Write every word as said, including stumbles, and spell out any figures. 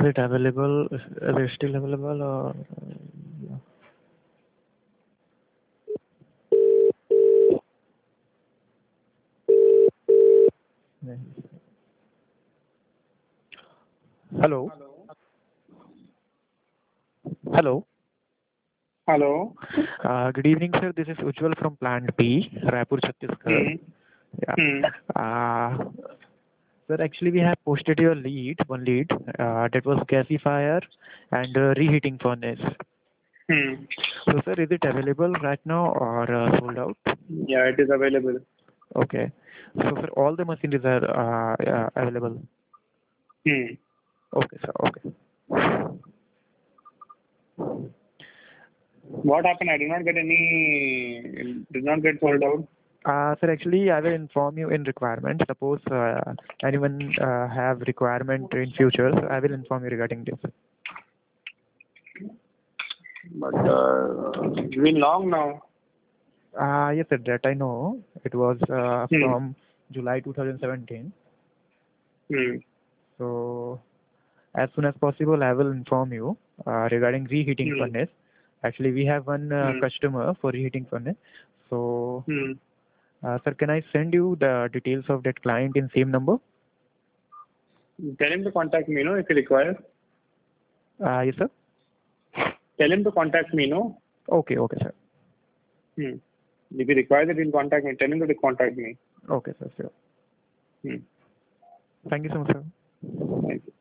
it available? Is it still available or? Hello. Hello. Hello. Uh, good evening, sir. This is Ujjwal from Plant B, Raipur, Chhattisgarh. Hmm. Yeah. Hmm. Uh, sir, actually, we have posted your lead, one lead, uh, that was gasifier and uh, reheating furnace. Hmm. So, sir, is it available right now or uh, sold out? Yeah, it is available. Okay. So, sir, all the machines are uh, uh, available. Hmm. Okay, sir. Okay. What happened? I did not get any. Did not get sold out. Uh, sir, actually, I will inform you in requirement. Suppose uh, anyone uh, have requirement in future, so I will inform you regarding this. But uh, it's been long now. Uh, yes, sir, that I know. It was uh, Hmm. from July two thousand seventeen. Hmm. So, as soon as possible, I will inform you uh, regarding reheating Hmm. furnace. Actually, we have one uh, Hmm. customer for reheating furnace. So, Hmm. uh, sir, can I send you the details of that client in same number? Tell him to contact me, no, if he requires. Uh, yes, sir. Tell him to contact me, no. Okay, okay, sir. Hmm. If he requires it, he'll contact me. Tell him to contact me. Okay, sir. Sure. Hmm. Thank you so much, sir. Thank you.